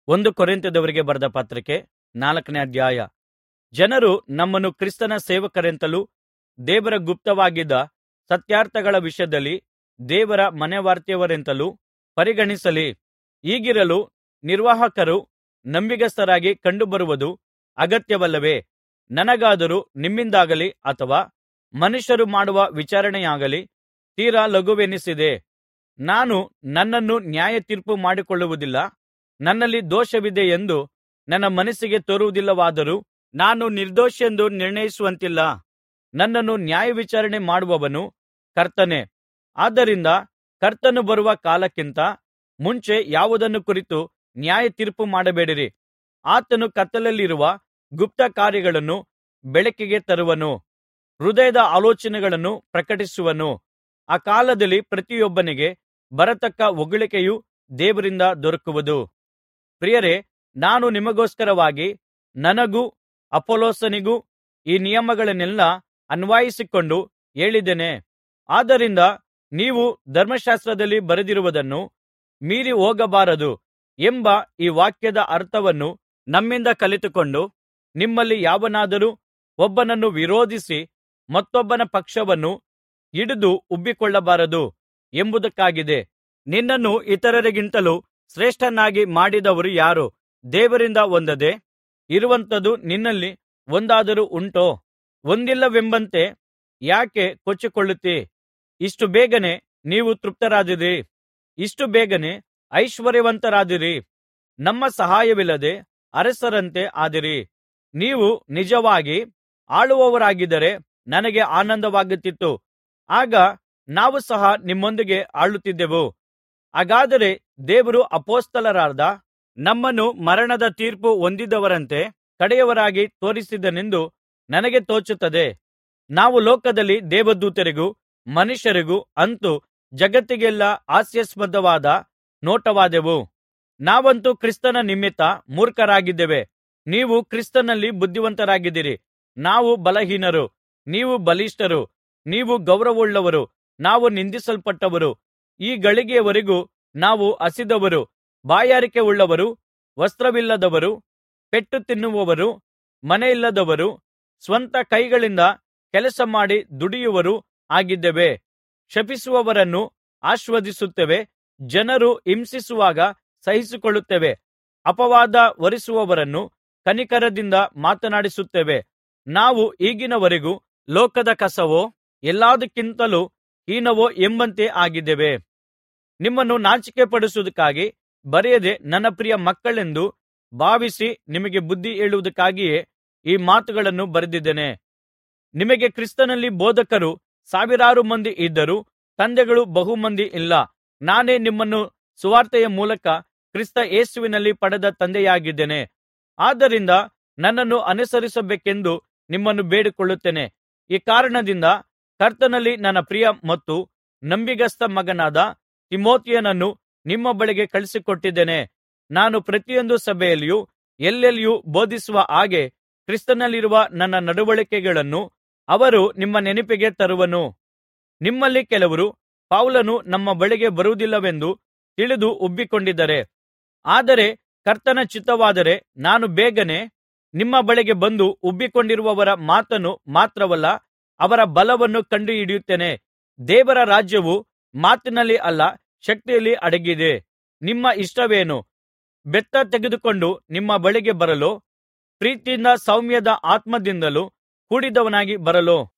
ಒಂದು ಕೊರಿಂಥದವರಿಗೆ ಬರೆದ ಪತ್ರಿಕೆ 4ನೇ ಅಧ್ಯಾಯ. ಜನರು ನಮ್ಮನ್ನು ಕ್ರಿಸ್ತನ ಸೇವಕರೆಂತಲೂ ದೇವರ ಗುಪ್ತವಾಗಿದ್ದ ಸತ್ಯಾರ್ಥಗಳ ವಿಷಯದಲ್ಲಿ ದೇವರ ಮನೆವಾರ್ತೆಯವರೆಂತಲೂ ಪರಿಗಣಿಸಲಿ. ಹೀಗಿರಲು ನಿರ್ವಾಹಕರು ನಂಬಿಗಸ್ತರಾಗಿ ಕಂಡುಬರುವುದು ಅಗತ್ಯವಲ್ಲವೇ? ನನಗಾದರೂ ನಿಮ್ಮಿಂದಾಗಲಿ ಅಥವಾ ಮನುಷ್ಯರು ಮಾಡುವ ವಿಚಾರಣೆಯಾಗಲಿ ತೀರಾ ಲಘುವೆನಿಸಿದೆ. ನಾನು ನನ್ನನ್ನು ನ್ಯಾಯತೀರ್ಪು ಮಾಡಿಕೊಳ್ಳುವುದಿಲ್ಲ. ನನ್ನಲ್ಲಿ ದೋಷವಿದೆ ಎಂದು ನನ್ನ ಮನಸ್ಸಿಗೆ ತೋರುವುದಿಲ್ಲವಾದರೂ ನಾನು ನಿರ್ದೋಷಿಯೆಂದು ನಿರ್ಣಯಿಸುವಂತಿಲ್ಲ. ನನ್ನನ್ನು ನ್ಯಾಯವಿಚಾರಣೆ ಮಾಡುವವನು ಕರ್ತನೇ. ಆದ್ದರಿಂದ ಕರ್ತನು ಬರುವ ಕಾಲಕ್ಕಿಂತ ಮುಂಚೆ ಯಾವುದನ್ನು ಕುರಿತು ನ್ಯಾಯತೀರ್ಪು ಮಾಡಬೇಡಿರಿ. ಆತನು ಕತ್ತಲೆಯಲ್ಲಿರುವ ಗುಪ್ತ ಕಾರ್ಯಗಳನ್ನು ಬೆಳಕಿಗೆ ತರುವನು, ಹೃದಯದ ಆಲೋಚನೆಗಳನ್ನು ಪ್ರಕಟಿಸುವನು. ಆ ಕಾಲದಲ್ಲಿ ಪ್ರತಿಯೊಬ್ಬನಿಗೆ ಬರತಕ್ಕ ಹೊಗಳಿಕೆಯು ದೇವರಿಂದ ದೊರಕುವುದು. ಪ್ರಿಯರೇ, ನಾನು ನಿಮಗೋಸ್ಕರವಾಗಿ ನನಗೂ ಅಪೊಲ್ಲೋಸನಿಗೂ ಈ ನಿಯಮಗಳನ್ನೆಲ್ಲಾ ಅನ್ವಯಿಸಿಕೊಂಡು ಹೇಳಿದ್ದೇನೆ. ಆದ್ದರಿಂದ ನೀವು ಧರ್ಮಶಾಸ್ತ್ರದಲ್ಲಿ ಬರೆದಿರುವುದನ್ನು ಮೀರಿ ಹೋಗಬಾರದು ಎಂಬ ಈ ವಾಕ್ಯದ ಅರ್ಥವನ್ನು ನಮ್ಮಿಂದ ಕಲಿತುಕೊಂಡು, ನಿಮ್ಮಲ್ಲಿ ಯಾವನಾದರೂ ಒಬ್ಬನನ್ನು ವಿರೋಧಿಸಿ ಮತ್ತೊಬ್ಬನ ಪಕ್ಷವನ್ನು ಹಿಡಿದು ಉಬ್ಬಿಕೊಳ್ಳಬಾರದು ಎಂಬುದಕ್ಕಾಗಿದೆ. ನಿನ್ನನ್ನು ಇತರರಿಗಿಂತಲೂ ಶ್ರೇಷ್ಠನನ್ನಾಗಿ ಮಾಡಿದವರು ಯಾರು? ದೇವರಿಂದ ಹೊಂದದೆ ಇರುವಂಥದ್ದು ನಿನ್ನಲ್ಲಿ ಒಂದಾದರೂ ಉಂಟೋ? ಹೊಂದಿಲ್ಲವೆಂಬಂತೆ ಯಾಕೆ ಕೊಚ್ಚಿಕೊಳ್ಳುತ್ತೀ? ಇಷ್ಟು ಬೇಗನೆ ನೀವು ತೃಪ್ತರಾದಿರಿ, ಇಷ್ಟು ಬೇಗನೆ ಐಶ್ವರ್ಯವಂತರಾದಿರಿ. ನಮ್ಮ ಸಹಾಯವಿಲ್ಲದೆ ಅರಸರಂತೆ ಆದಿರಿ. ನೀವು ನಿಜವಾಗಿ ಆಳುವವರಾಗಿದ್ದರೆ ನನಗೆ ಆನಂದವಾಗುತ್ತಿತ್ತು. ಆಗ ನಾವು ಸಹ ನಿಮ್ಮೊಂದಿಗೆ ಆಳುತ್ತಿದ್ದೆವು. ಹಾಗಾದರೆ ದೇವರು ಅಪೊಸ್ತಲರಾದ ನಮ್ಮನ್ನು ಮರಣದ ತೀರ್ಪು ಹೊಂದಿದವರಂತೆ ಕಡೆಯವರಾಗಿ ತೋರಿಸಿದನೆಂದು ನನಗೆ ತೋಚುತ್ತದೆ. ನಾವು ಲೋಕದಲ್ಲಿ ದೇವದೂತರಿಗೂ ಮನುಷ್ಯರಿಗೂ ಅಂತೂ ಜಗತ್ತಿಗೆಲ್ಲಾ ಹಾಸ್ಯಾಸ್ಪದವಾದ ನೋಟವಾದೆವು. ನಾವಂತೂ ಕ್ರಿಸ್ತನ ನಿಮಿತ್ತ ಮೂರ್ಖರಾಗಿದ್ದೇವೆ. ನೀವು ಕ್ರಿಸ್ತನಲ್ಲಿ ಬುದ್ಧಿವಂತರಾಗಿದ್ದೀರಿ. ನಾವು ಬಲಹೀನರು, ನೀವು ಬಲಿಷ್ಠರು. ನೀವು ಗೌರವವುಳ್ಳವರು, ನಾವು ನಿಂದಿಸಲ್ಪಟ್ಟವರು. ಈ ಗಳಿಗೆಯವರೆಗೂ ನಾವು ಹಸಿದವರು, ಬಾಯಾರಿಕೆಯುಳ್ಳವರು, ವಸ್ತ್ರವಿಲ್ಲದವರು, ಪೆಟ್ಟು ತಿನ್ನುವವರು, ಮನೆಯಿಲ್ಲದವರು, ಸ್ವಂತ ಕೈಗಳಿಂದ ಕೆಲಸ ಮಾಡಿ ದುಡಿಯುವವರೂ ಆಗಿದ್ದೇವೆ. ಶಪಿಸುವವರನ್ನು ಆಶೀರ್ವದಿಸುತ್ತೇವೆ, ಜನರು ಹಿಂಸಿಸುವಾಗ ಸಹಿಸಿಕೊಳ್ಳುತ್ತೇವೆ, ಅಪವಾದ ಹೊರಿಸುವವರನ್ನು ಕನಿಕರದಿಂದ ಮಾತನಾಡಿಸುತ್ತೇವೆ. ನಾವು ಈಗಿನವರೆಗೂ ಲೋಕದ ಕಸವೋ ಎಲ್ಲದಕ್ಕಿಂತಲೂ ಹೀನವೋ ಎಂಬಂತೆ ಆಗಿದ್ದೇವೆ. ನಿಮ್ಮನ್ನು ನಾಚಿಕೆಪಡಿಸುವುದಕ್ಕಾಗಿ ಬರೆಯದೆ ನನ್ನ ಪ್ರಿಯ ಮಕ್ಕಳೆಂದು ಭಾವಿಸಿ ನಿಮಗೆ ಬುದ್ಧಿ ಹೇಳುವುದಕ್ಕಾಗಿಯೇ ಈ ಮಾತುಗಳನ್ನು ಬರೆದಿದ್ದೇನೆ. ನಿಮಗೆ ಕ್ರಿಸ್ತನಲ್ಲಿ ಬೋಧಕರು ಸಾವಿರಾರು ಮಂದಿ ಇದ್ದರೂ ತಂದೆಗಳು ಬಹು ಮಂದಿ ಇಲ್ಲ. ನಾನೇ ನಿಮ್ಮನ್ನು ಸುವಾರ್ತೆಯ ಮೂಲಕ ಕ್ರಿಸ್ತ ಯೇಸುವಿನಲ್ಲಿ ಪಡೆದ ತಂದೆಯಾಗಿದ್ದೇನೆ. ಆದ್ದರಿಂದ ನನ್ನನ್ನು ಅನುಸರಿಸಬೇಕೆಂದು ನಿಮ್ಮನ್ನು ಬೇಡಿಕೊಳ್ಳುತ್ತೇನೆ. ಈ ಕಾರಣದಿಂದ ಕರ್ತನಲ್ಲಿ ನನ್ನ ಪ್ರಿಯ ಮತ್ತು ನಂಬಿಗಸ್ತ ಮಗನಾದ ತಿಮೊಥೆಯನನ್ನು ನಿಮ್ಮ ಬಳಿಗೆ ಕಳುಹಿಸಿಕೊಟ್ಟಿದ್ದೇನೆ. ನಾನು ಪ್ರತಿಯೊಂದು ಸಭೆಯಲ್ಲಿಯೂ ಎಲ್ಲೆಲ್ಲಿಯೂ ಬೋಧಿಸುವ ಹಾಗೆ ಕ್ರಿಸ್ತನಲ್ಲಿರುವ ನನ್ನ ನಡವಳಿಕೆಗಳನ್ನು ಅವರು ನಿಮ್ಮ ನೆನಪಿಗೆ ತರುವನು. ನಿಮ್ಮಲ್ಲಿ ಕೆಲವರು ಪೌಲನು ನಮ್ಮ ಬಳಿಗೆ ಬರುವುದಿಲ್ಲವೆಂದು ತಿಳಿದು ಉಬ್ಬಿಕೊಂಡಿದ್ದಾರೆ. ಆದರೆ ಕರ್ತನ ಚಿತ್ತವಾದರೆ ನಾನು ಬೇಗನೆ ನಿಮ್ಮ ಬಳಿಗೆ ಬಂದು ಉಬ್ಬಿಕೊಂಡಿರುವವರ ಮಾತನ್ನು ಮಾತ್ರವಲ್ಲ, ಅವರ ಬಲವನ್ನು ಕಂಡುಹಿಡಿಯುತ್ತೇನೆ. ದೇವರ ರಾಜ್ಯವು ಮಾತಿನಲ್ಲಿ ಅಲ್ಲ, ಶಕ್ತಿಯಲ್ಲಿ ಅಡಗಿದೆ. ನಿಮ್ಮ ಇಷ್ಟವೇನು? ಬೆತ್ತ ತೆಗೆದುಕೊಂಡು ನಿಮ್ಮ ಬಳಿಗೆ ಬರಲೋ? ಪ್ರೀತಿಯಿಂದ ಸೌಮ್ಯದ ಆತ್ಮದಿಂದಲೂ ಕೂಡಿದವನಾಗಿ ಬರಲೋ?